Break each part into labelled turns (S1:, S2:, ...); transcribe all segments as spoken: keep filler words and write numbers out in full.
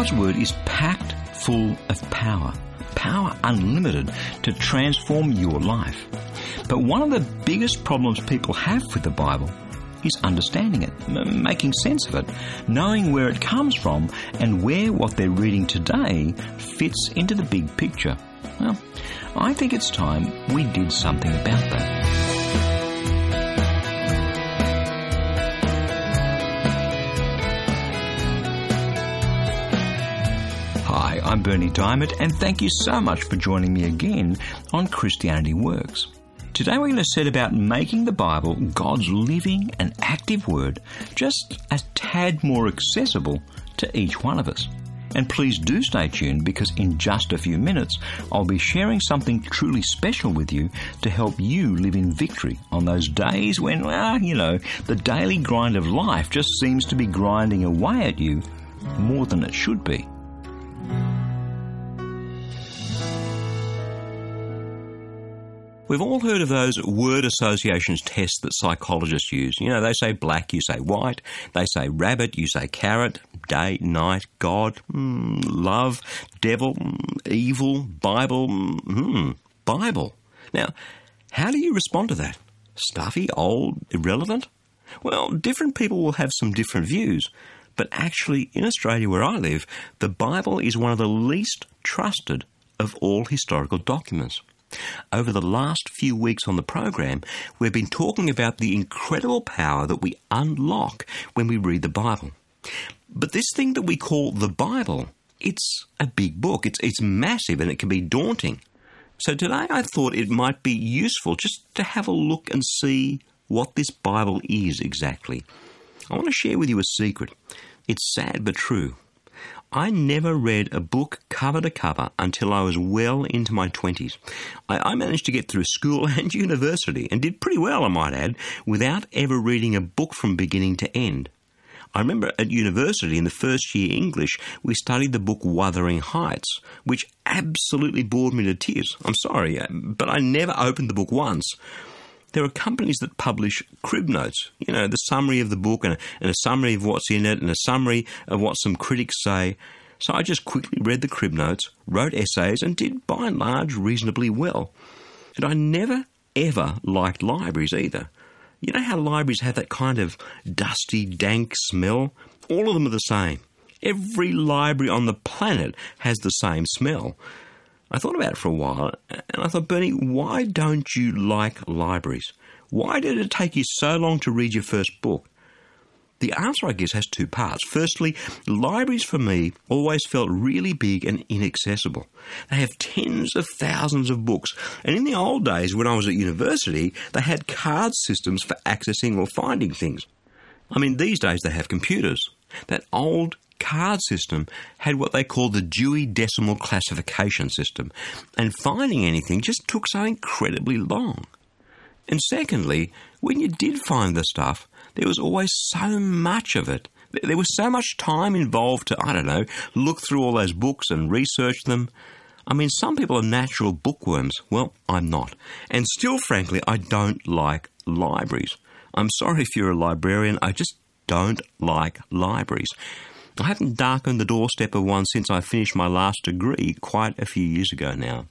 S1: God's Word is packed full of power. Power unlimited to transform your life. But one of the biggest problems people have with the Bible is understanding it, m- making sense of it, knowing where it comes from and where what they're reading today fits into the big picture. Well, I think it's time we did something about that. Hi, I'm Berni Dymet, and thank you so much for joining me again on Christianity Works. Today we're going to set about making the Bible, God's living and active Word, just a tad more accessible to each one of us. And please do stay tuned, because in just a few minutes I'll be sharing something truly special with you to help you live in victory on those days when, well, you know, the daily grind of life just seems to be grinding away at you more than it should be. We've all heard of those word associations tests that psychologists use. You know, they say black, you say white. They say rabbit, you say carrot. Day, night, God, mm, love, devil, mm, evil, Bible, mm, Bible. Now, how do you respond to that? Stuffy, old, irrelevant? Well, different people will have some different views. But actually, in Australia where I live, the Bible is one of the least trusted of all historical documents. Over the last few weeks on the program, we've been talking about the incredible power that we unlock when we read the Bible. But this thing that we call the Bible, it's a big book. It's, it's massive and it can be daunting. So today I thought it might be useful just to have a look and see what this Bible is exactly. I want to share with you a secret. It's sad but true. I never read a book cover to cover until I was well into my twenties. I, I managed to get through school and university, and did pretty well, I might add, without ever reading a book from beginning to end. I remember at university in the first year English, we studied the book Wuthering Heights, which absolutely bored me to tears. I'm sorry, but I never opened the book once. There are companies that publish crib notes, you know, the summary of the book and a, and a summary of what's in it and a summary of what some critics say. So I just quickly read the crib notes, wrote essays, and did by and large reasonably well. And I never, ever liked libraries either. You know how libraries have that kind of dusty, dank smell? All of them are the same. Every library on the planet has the same smell. I thought about it for a while, and I thought, Berni, why don't you like libraries? Why did it take you so long to read your first book? The answer, I guess, has two parts. Firstly, libraries for me always felt really big and inaccessible. They have tens of thousands of books, and in the old days when I was at university, they had card systems for accessing or finding things. I mean, these days they have computers. That old card system had what they called the Dewey Decimal Classification System, and finding anything just took so incredibly long. And secondly, when you did find the stuff, there was always so much of it. There was so much time involved to, I don't know, look through all those books and research them. I mean, some people are natural bookworms. Well, I'm not. And still, frankly, I don't like libraries. I'm sorry if you're a librarian, I just don't like libraries. I haven't darkened the doorstep of one since I finished my last degree quite a few years ago now.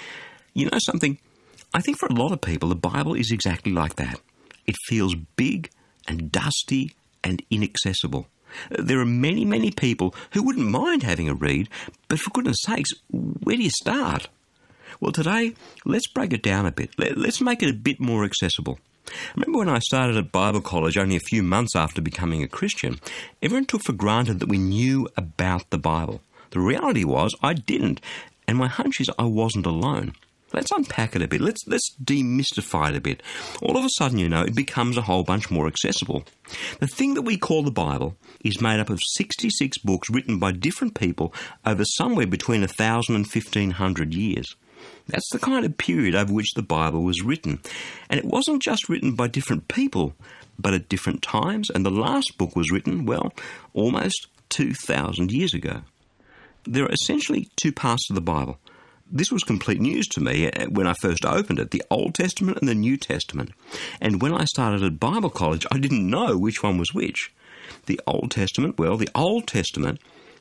S1: You know something? I think for a lot of people, the Bible is exactly like that. It feels big and dusty and inaccessible. There are many, many people who wouldn't mind having a read, but for goodness sakes, where do you start? Well, today, let's break it down a bit. Let's make it a bit more accessible. Remember when I started at Bible college only a few months after becoming a Christian, everyone took for granted that we knew about the Bible. The reality was I didn't, and my hunch is I wasn't alone. Let's unpack it a bit. Let's let's demystify it a bit. All of a sudden, you know, it becomes a whole bunch more accessible. The thing that we call the Bible is made up of sixty-six books written by different people over somewhere between one thousand and fifteen hundred years. That's the kind of period over which the Bible was written. And it wasn't just written by different people, but at different times. And the last book was written, well, almost two thousand years ago. There are essentially two parts to the Bible. This was complete news to me when I first opened it, the Old Testament and the New Testament. And when I started at Bible college, I didn't know which one was which. The Old Testament, well, the Old Testament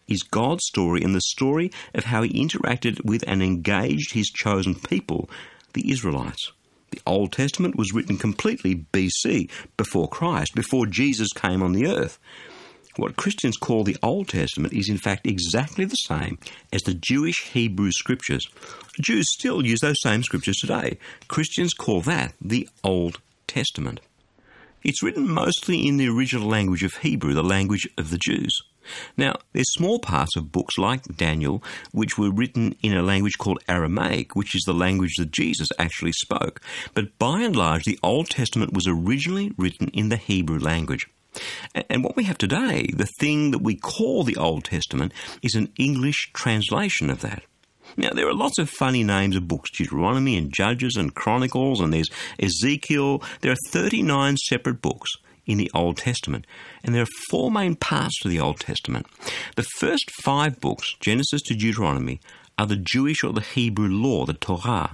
S1: is God's story and the story of how he interacted with and engaged his chosen people, the Israelites. The Old Testament was written completely B C, before Christ, before Jesus came on the earth. What Christians call the Old Testament is in fact exactly the same as the Jewish Hebrew Scriptures. Jews still use those same scriptures today. Christians call that the Old Testament. It's written mostly in the original language of Hebrew, the language of the Jews. Now, there's small parts of books like Daniel which were written in a language called Aramaic, which is the language that Jesus actually spoke. But by and large, the Old Testament was originally written in the Hebrew language. And what we have today, the thing that we call the Old Testament, is an English translation of that. Now, there are lots of funny names of books, Deuteronomy and Judges and Chronicles, and there's Ezekiel. There are thirty-nine separate books in the Old Testament, and there are four main parts to the Old Testament. The first five books, Genesis to Deuteronomy, are the Jewish or the Hebrew law, the Torah.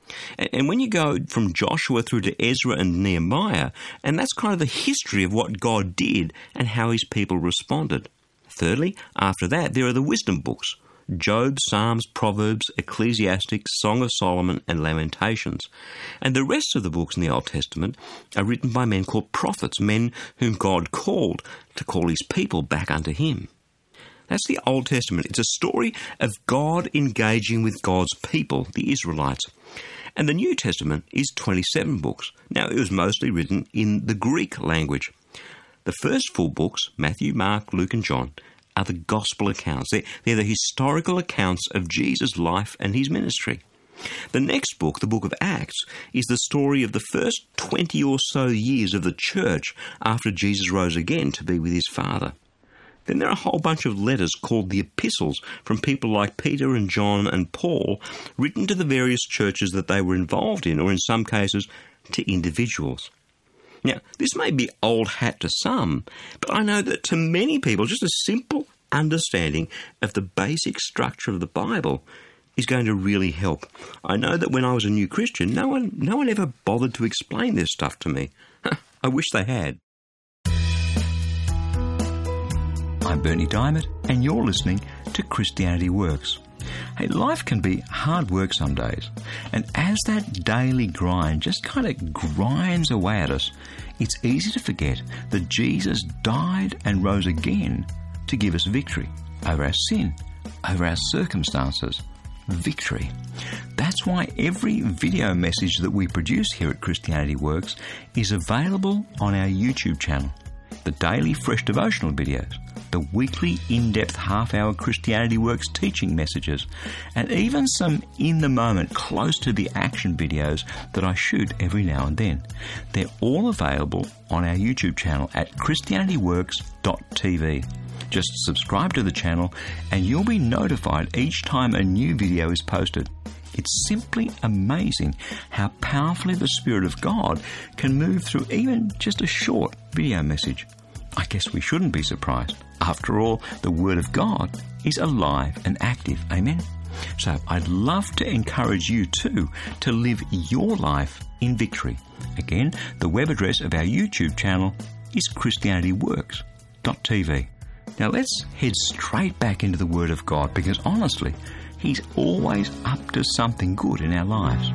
S1: And when you go from Joshua through to Ezra and Nehemiah, and that's kind of the history of what God did and how his people responded. Thirdly, after that, there are the wisdom books, Job, Psalms, Proverbs, Ecclesiastes, Song of Solomon, and Lamentations. And the rest of the books in the Old Testament are written by men called prophets, men whom God called to call his people back unto him. That's the Old Testament. It's a story of God engaging with God's people, the Israelites. And the New Testament is twenty-seven books. Now, it was mostly written in the Greek language. The first four books, Matthew, Mark, Luke, and John, are the gospel accounts. They're, they're the historical accounts of Jesus' life and his ministry. The next book, the book of Acts, is the story of the first twenty or so years of the church after Jesus rose again to be with his Father. Then there are a whole bunch of letters called the epistles from people like Peter and John and Paul, written to the various churches that they were involved in, or in some cases, to individuals. Now, this may be old hat to some, but I know that to many people, just a simple understanding of the basic structure of the Bible is going to really help. I know that when I was a new Christian, no one, no one ever bothered to explain this stuff to me. I wish they had. I'm Bernie Diamond, and you're listening to Christianity Works. Hey, life can be hard work some days, and as that daily grind just kind of grinds away at us, it's easy to forget that Jesus died and rose again to give us victory over our sin, over our circumstances. Victory. That's why every video message that we produce here at Christianity Works is available on our YouTube channel. The daily fresh devotional videos, the weekly in-depth half-hour Christianity Works teaching messages, and even some in-the-moment, close-to-the-action videos that I shoot every now and then. They're all available on our YouTube channel at christianity works dot t v. Just subscribe to the channel and you'll be notified each time a new video is posted. It's simply amazing how powerfully the Spirit of God can move through even just a short video message. I guess we shouldn't be surprised. After all, the Word of God is alive and active. Amen? So I'd love to encourage you too to live your life in victory. Again, the web address of our YouTube channel is christianity works dot t v. Now let's head straight back into the Word of God, because honestly, He's always up to something good in our lives.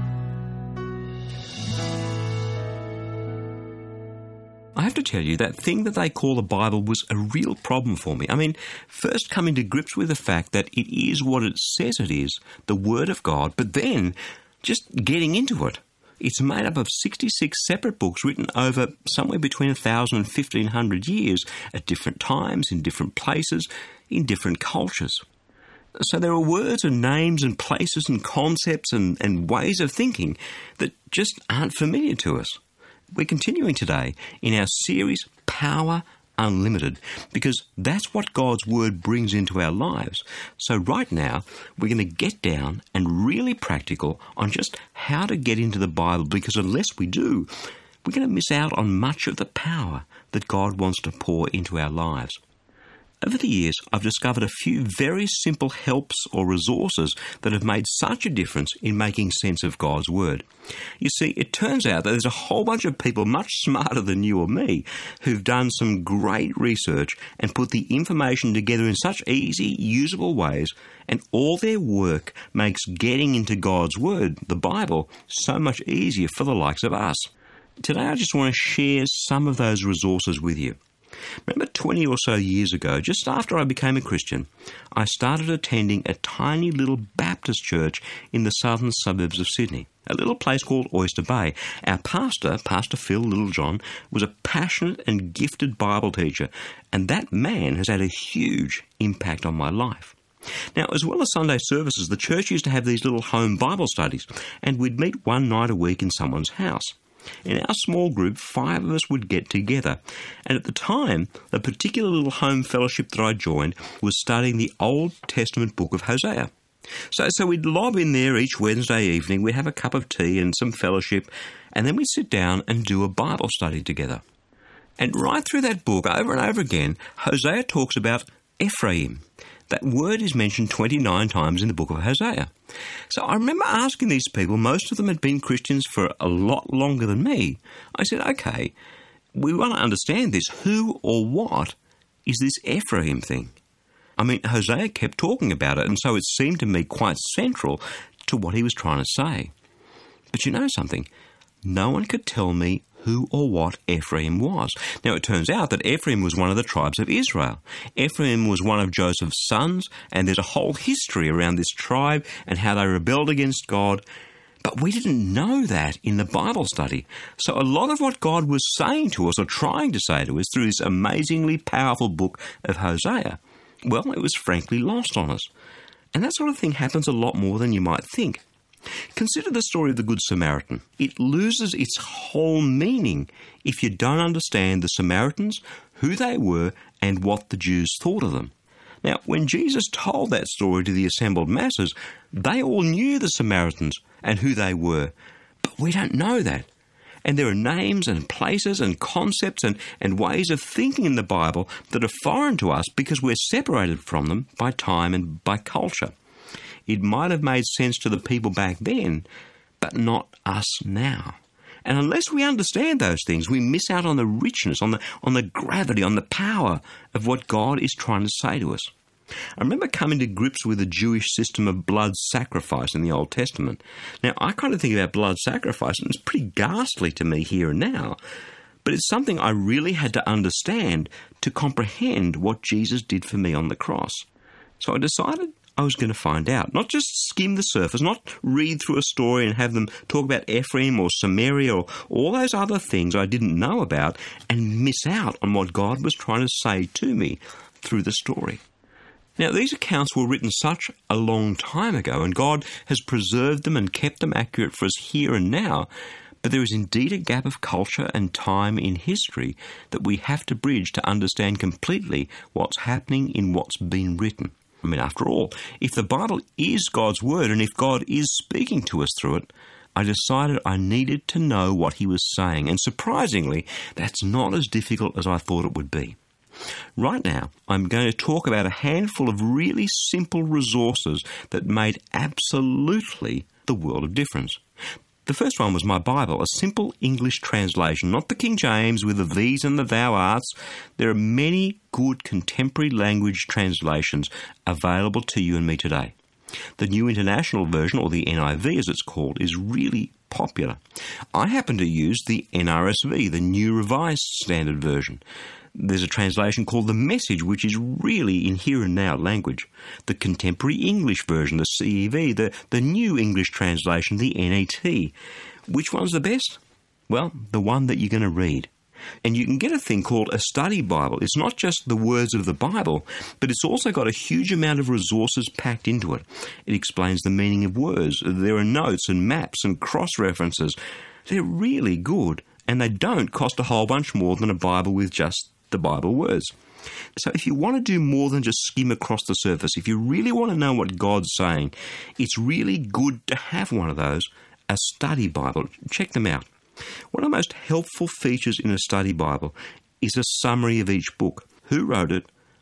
S1: I have to tell you, that thing that they call the Bible was a real problem for me. I mean, first coming to grips with the fact that it is what it says it is, the Word of God, but then just getting into it. It's made up of sixty-six separate books written over somewhere between one thousand and fifteen hundred years at different times, in different places, in different cultures. So there are words and names and places and concepts and, and ways of thinking that just aren't familiar to us. We're continuing today in our series, Power Unlimited, because that's what God's Word brings into our lives. So right now, we're going to get down and really practical on just how to get into the Bible, because unless we do, we're going to miss out on much of the power that God wants to pour into our lives. Over the years, I've discovered a few very simple helps or resources that have made such a difference in making sense of God's Word. You see, it turns out that there's a whole bunch of people much smarter than you or me who've done some great research and put the information together in such easy, usable ways, and all their work makes getting into God's Word, the Bible, so much easier for the likes of us. Today I just want to share some of those resources with you. Remember twenty or so years ago, just after I became a Christian, I started attending a tiny little Baptist church in the southern suburbs of Sydney, a little place called Oyster Bay. Our pastor, Pastor Phil Littlejohn, was a passionate and gifted Bible teacher, and that man has had a huge impact on my life. Now, as well as Sunday services, the church used to have these little home Bible studies, and we'd meet one night a week in someone's house. In our small group, five of us would get together, and at the time, the particular little home fellowship that I joined was studying the Old Testament book of Hosea. So, so we'd lob in there each Wednesday evening, we'd have a cup of tea and some fellowship, and then we'd sit down and do a Bible study together. And right through that book, over and over again, Hosea talks about Ephraim. That word is mentioned twenty-nine times in the book of Hosea. So I remember asking these people, most of them had been Christians for a lot longer than me. I said, okay, we want to understand this. Who or what is this Ephraim thing? I mean, Hosea kept talking about it, and so it seemed to me quite central to what he was trying to say. But you know something? No one could tell me who or what Ephraim was. Now, it turns out that Ephraim was one of the tribes of Israel. Ephraim was one of Joseph's sons, and there's a whole history around this tribe and how they rebelled against God. But we didn't know that in the Bible study. So a lot of what God was saying to us or trying to say to us through this amazingly powerful book of Hosea, well, it was frankly lost on us. And that sort of thing happens a lot more than you might think. Consider the story of the Good Samaritan. It loses its whole meaning if you don't understand the Samaritans, who they were, and what the Jews thought of them. Now, when Jesus told that story to the assembled masses, they all knew the Samaritans and who they were, but we don't know that. And there are names and places and concepts and, and ways of thinking in the Bible that are foreign to us because we're separated from them by time and by culture. It might have made sense to the people back then, but not us now. And unless we understand those things, we miss out on the richness, on the on the gravity, on the power of what God is trying to say to us. I remember coming to grips with the Jewish system of blood sacrifice in the Old Testament. Now, I kind of think about blood sacrifice, and it's pretty ghastly to me here and now, but it's something I really had to understand to comprehend what Jesus did for me on the cross. So I decided I was going to find out, not just skim the surface, not read through a story and have them talk about Ephraim or Samaria or all those other things I didn't know about and miss out on what God was trying to say to me through the story. Now, these accounts were written such a long time ago, and God has preserved them and kept them accurate for us here and now, but there is indeed a gap of culture and time in history that we have to bridge to understand completely what's happening in what's been written. I mean, after all, if the Bible is God's Word and if God is speaking to us through it, I decided I needed to know what he was saying. And surprisingly, that's not as difficult as I thought it would be. Right now, I'm going to talk about a handful of really simple resources that made absolutely the world of difference. The first one was my Bible, a simple English translation, not the King James with the these and the thou arts. There are many good contemporary language translations available to you and me today. The New International Version, or the N I V as it's called, is really popular. I happen to use the N R S V, the New Revised Standard Version. There's a translation called The Message, which is really in here and now language. The Contemporary English Version, the C E V, the, the New English Translation, the N A T. Which one's the best? Well, the one that you're going to read. And you can get a thing called a study Bible. It's not just the words of the Bible, but it's also got a huge amount of resources packed into it. It explains the meaning of words. There are notes and maps and cross-references. They're really good, and they don't cost a whole bunch more than a Bible with just the Bible words. So if you want to do more than just skim across the surface, if you really want to know what God's saying, it's really good to have one of those, a study Bible. Check them out. One of the most helpful features in a study Bible is a summary of each book. Who wrote it?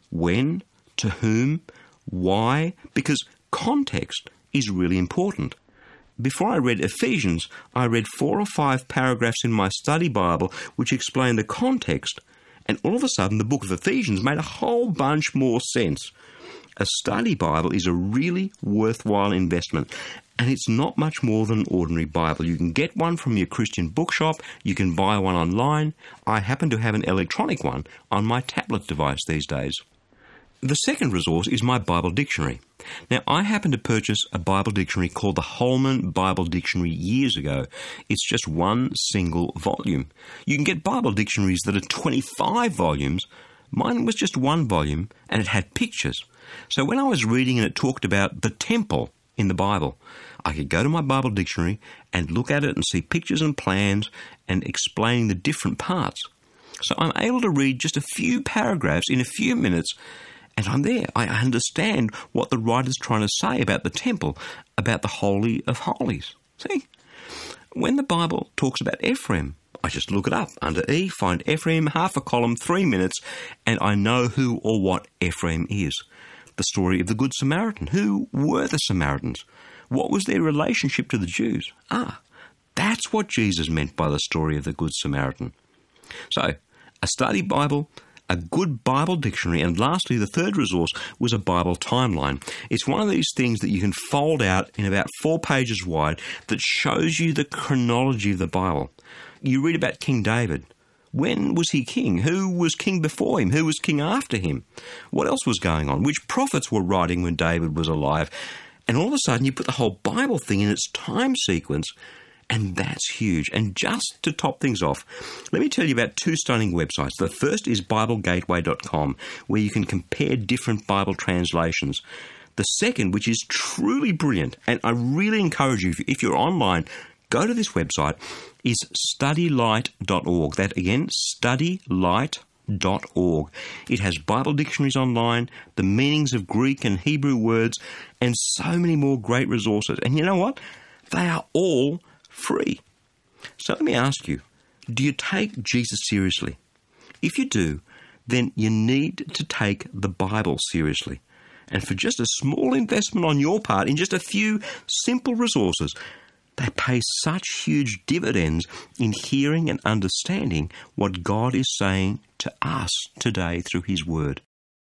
S1: when, to whom, why, because context is really important. Before I read Ephesians, I read four or five paragraphs in my study Bible which explained the context, and all of a sudden the book of Ephesians made a whole bunch more sense. A study Bible is a really worthwhile investment, and it's not much more than an ordinary Bible. You can get one from your Christian bookshop, you can buy one online. I happen to have an electronic one on my tablet device these days. The second resource is my Bible dictionary. Now, I happened to purchase a Bible dictionary called the Holman Bible Dictionary years ago. It's just one single volume. You can get Bible dictionaries that are twenty-five volumes. Mine was just one volume, and it had pictures. So when I was reading and it talked about the temple in the Bible, I could go to my Bible dictionary and look at it and see pictures and plans and explaining the different parts. So I'm able to read just a few paragraphs in a few minutes, and I'm there. I understand what the writer's trying to say about the temple, about the Holy of Holies. See? When the Bible talks about Ephraim, I just look it up under E, find Ephraim, half a column, three minutes, and I know who or what Ephraim is. The story of the Good Samaritan. Who were the Samaritans? What was their relationship to the Jews? Ah, that's what Jesus meant by the story of the Good Samaritan. So, a study Bible, a good Bible dictionary, and lastly, the third resource was a Bible timeline. It's one of these things that you can fold out in about four pages wide that shows you the chronology of the Bible. You read about King David. When was he king? Who was king before him? Who was king after him? What else was going on? Which prophets were writing when David was alive? And all of a sudden you put the whole Bible thing in its time sequence, and that's huge. And just to top things off, let me tell you about two stunning websites. The first is Bible Gateway dot com, where you can compare different Bible translations. The second, which is truly brilliant, and I really encourage you, if you're online, go to this website, is study light dot org. That again, study light dot org. It has Bible dictionaries online, the meanings of Greek and Hebrew words, and so many more great resources. And you know what? They are all free. So let me ask you, do you take Jesus seriously? If you do, then you need to take the Bible seriously. And for just a small investment on your part in just a few simple resources, they pay such huge dividends in hearing and understanding what God is saying to us today through His Word.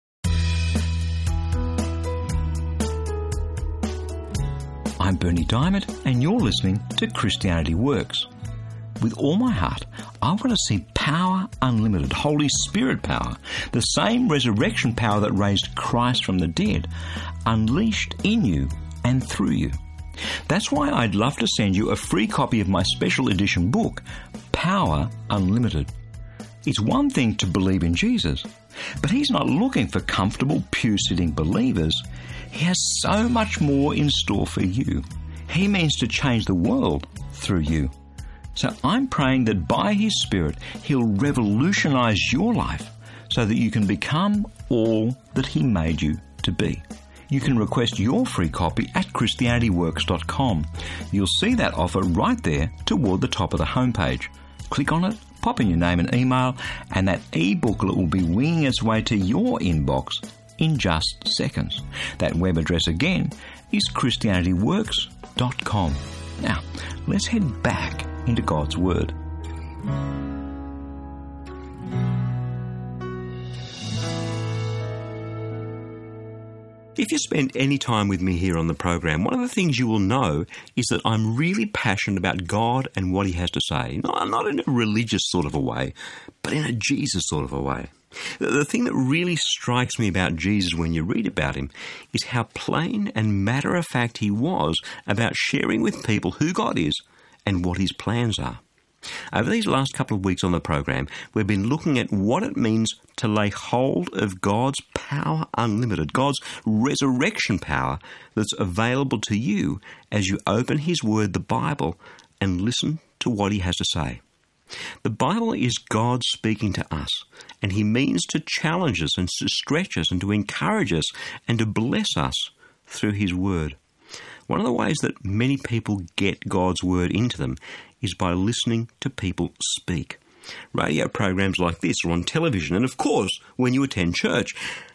S1: I'm Bernie Diamond, and you're listening to Christianity Works. With all my heart, I want to see power unlimited, Holy Spirit power, the same resurrection power that raised Christ from the dead, unleashed in you and through you. That's why I'd love to send you a free copy of my special edition book, Power Unlimited. It's one thing to believe in Jesus, but He's not looking for comfortable, pew-sitting believers. He has so much more in store for you. He means to change the world through you. So I'm praying that by His Spirit, He'll revolutionize your life so that you can become all that He made you to be. You can request your free copy at Christianity Works dot com. You'll see that offer right there toward the top of the homepage. Click on it, pop in your name and email, and that e-booklet will be winging its way to your inbox in just seconds. That web address again is Christianity Works dot com. Now, let's head back into God's Word. If you spend any time with me here on the program, one of the things you will know is that I'm really passionate about God and what He has to say. Not, not in a religious sort of a way, but in a Jesus sort of a way. The, the thing that really strikes me about Jesus when you read about Him is how plain and matter-of-fact He was about sharing with people who God is and what His plans are. Over these last couple of weeks on the program, we've been looking at what it means to lay hold of God's power unlimited, God's resurrection power that's available to you as you open His Word, the Bible, and listen to what He has to say. The Bible is God speaking to us, and He means to challenge us and to stretch us and to encourage us and to bless us through His Word. One of the ways that many people get God's Word into them is by listening to people speak. Radio programs like this are on television, and of course, when you attend church.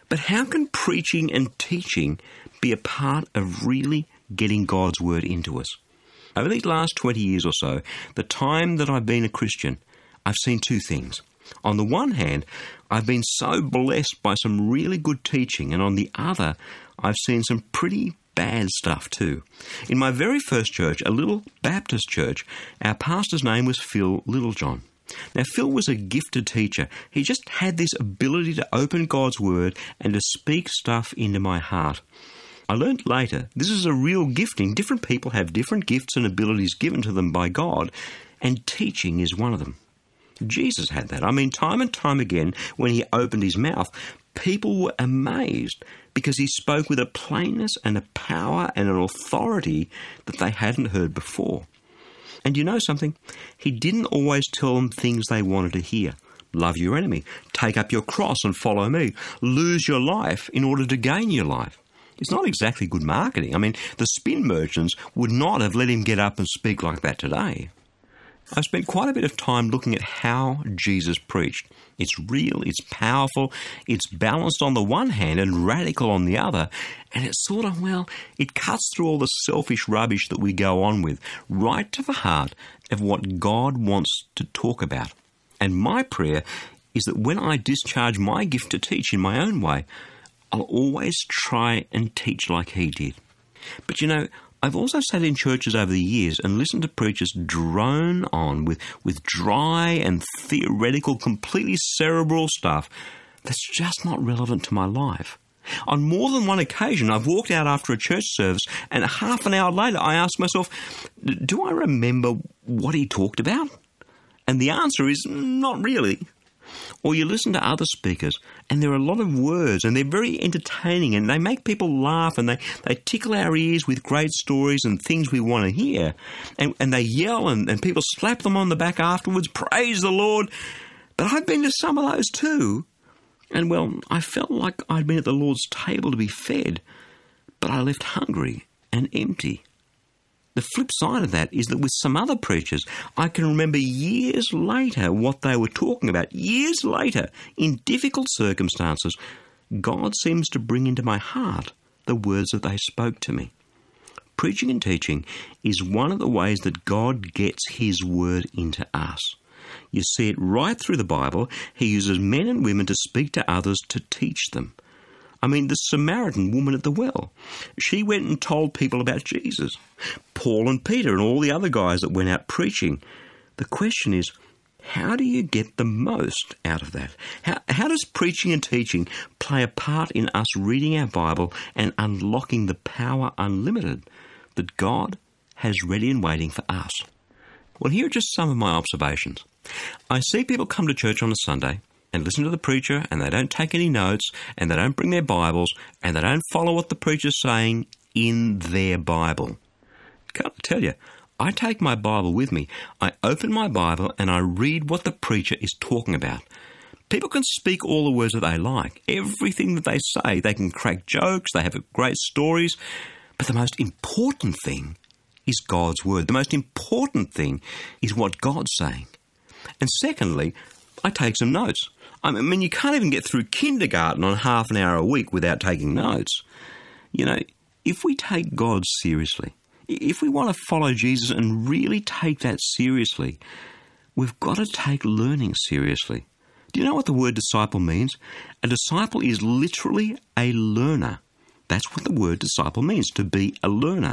S1: But how can preaching and teaching be a part of really getting God's word into us? Over these last twenty years or so, the time that I've been a Christian, I've seen two things. On the one hand, I've been so blessed by some really good teaching, and on the other, I've seen some pretty bad stuff too. In my very first church, a little Baptist church, our pastor's name was Phil Littlejohn. Now, Phil was a gifted teacher. He just had this ability to open God's word and to speak stuff into my heart. I learned later this is a real gifting. Different people have different gifts and abilities given to them by God, and teaching is one of them. Jesus had that. I mean, time and time again, when he opened his mouth, people were amazed because he spoke with a plainness and a power and an authority that they hadn't heard before. And you know something? He didn't always tell them things they wanted to hear. Love your enemy. Take up your cross and follow me. Lose your life in order to gain your life. It's not exactly good marketing. I mean, the spin merchants would not have let him get up and speak like that today. I've spent quite a bit of time looking at how Jesus preached. It's real, it's powerful, it's balanced on the one hand and radical on the other, and it's sort of, well, it cuts through all the selfish rubbish that we go on with, right to the heart of what God wants to talk about. And my prayer is that when I discharge my gift to teach in my own way, I'll always try and teach like he did. But you know, I've also sat in churches over the years and listened to preachers drone on with, with dry and theoretical, completely cerebral stuff that's just not relevant to my life. On more than one occasion, I've walked out after a church service and half an hour later I asked myself, do I remember what he talked about? And the answer is not really. Or you listen to other speakers and there are a lot of words and they're very entertaining and they make people laugh and they, they tickle our ears with great stories and things we want to hear. And, and they yell and, and people slap them on the back afterwards, praise the Lord. But I've been to some of those too. And well, I felt like I'd been at the Lord's table to be fed, but I left hungry and empty. The flip side of that is that with some other preachers, I can remember years later what they were talking about. Years later, in difficult circumstances, God seems to bring into my heart the words that they spoke to me. Preaching and teaching is one of the ways that God gets his word into us. You see it right through the Bible. He uses men and women to speak to others to teach them. I mean, the Samaritan woman at the well, she went and told people about Jesus. Paul and Peter and all the other guys that went out preaching. The question is, how do you get the most out of that? How, how does preaching and teaching play a part in us reading our Bible and unlocking the power unlimited that God has ready and waiting for us? Well, here are just some of my observations. I see people come to church on a Sunday and listen to the preacher, and they don't take any notes, and they don't bring their Bibles, and they don't follow what the preacher's saying in their Bible. Can't I tell you, I take my Bible with me. I open my Bible and I read what the preacher is talking about. People can speak all the words that they like. Everything that they say, they can crack jokes, they have great stories, but the most important thing is God's word. The most important thing is what God's saying. And secondly, I take some notes. I mean, you can't even get through kindergarten on half an hour a week without taking notes. You know, if we take God seriously, if we want to follow Jesus and really take that seriously, we've got to take learning seriously. Do you know what the word disciple means? A disciple is literally a learner. That's what the word disciple means, to be a learner.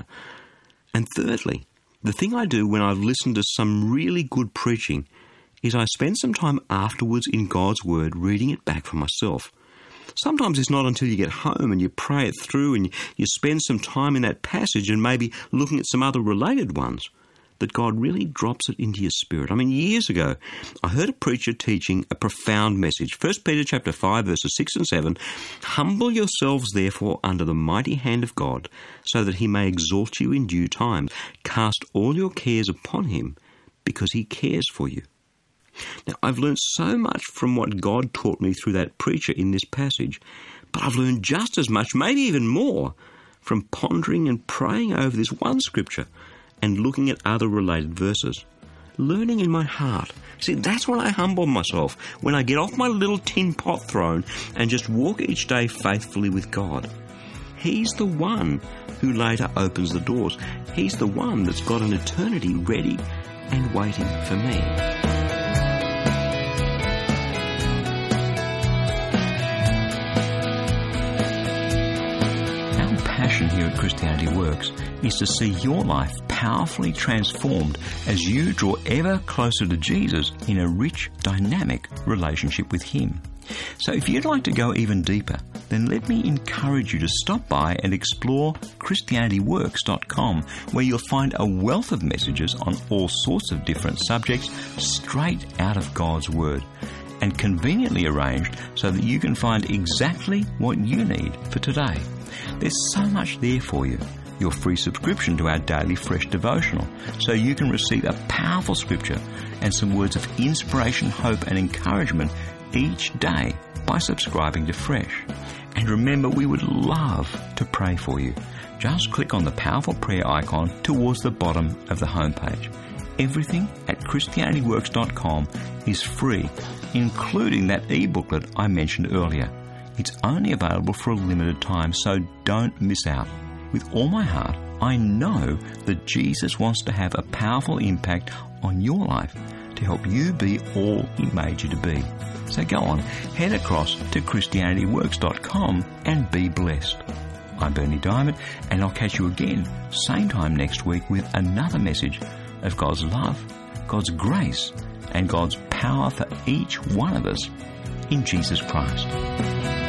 S1: And thirdly, the thing I do when I've listened to some really good preaching is I spend some time afterwards in God's Word reading it back for myself. Sometimes it's not until you get home and you pray it through and you spend some time in that passage and maybe looking at some other related ones that God really drops it into your spirit. I mean, years ago, I heard a preacher teaching a profound message. First Peter chapter five, verses six and seven, "Humble yourselves therefore under the mighty hand of God, so that he may exalt you in due time. Cast all your cares upon him, because he cares for you." Now, I've learned so much from what God taught me through that preacher in this passage, but I've learned just as much, maybe even more, from pondering and praying over this one scripture and looking at other related verses. learning in my heart. See, that's when I humble myself, when I get off my little tin pot throne and just walk each day faithfully with God. He's the one who later opens the doors. He's the one that's got an eternity ready and waiting for me. Our passion here at Christianity Works is to see your life powerfully transformed as you draw ever closer to Jesus in a rich, dynamic relationship with Him. So if you'd like to go even deeper, then let me encourage you to stop by and explore Christianity Works dot com, where you'll find a wealth of messages on all sorts of different subjects straight out of God's Word, and conveniently arranged so that you can find exactly what you need for today. There's so much there for you. Your free subscription to our daily fresh devotional, so you can receive a powerful scripture and some words of inspiration, hope and encouragement each day by subscribing to Fresh. And remember, we would love to pray for you. Just click on the powerful prayer icon towards the bottom of the homepage. Everything at Christianity Works dot com is free, including that e-booklet I mentioned earlier. It's only available for a limited time, so don't miss out. With all my heart, I know that Jesus wants to have a powerful impact on your life to help you be all He made you to be. So go on, head across to Christianity Works dot com and be blessed. I'm Berni Dymet, and I'll catch you again same time next week with another message of God's love, God's grace, and God's power for each one of us in Jesus Christ.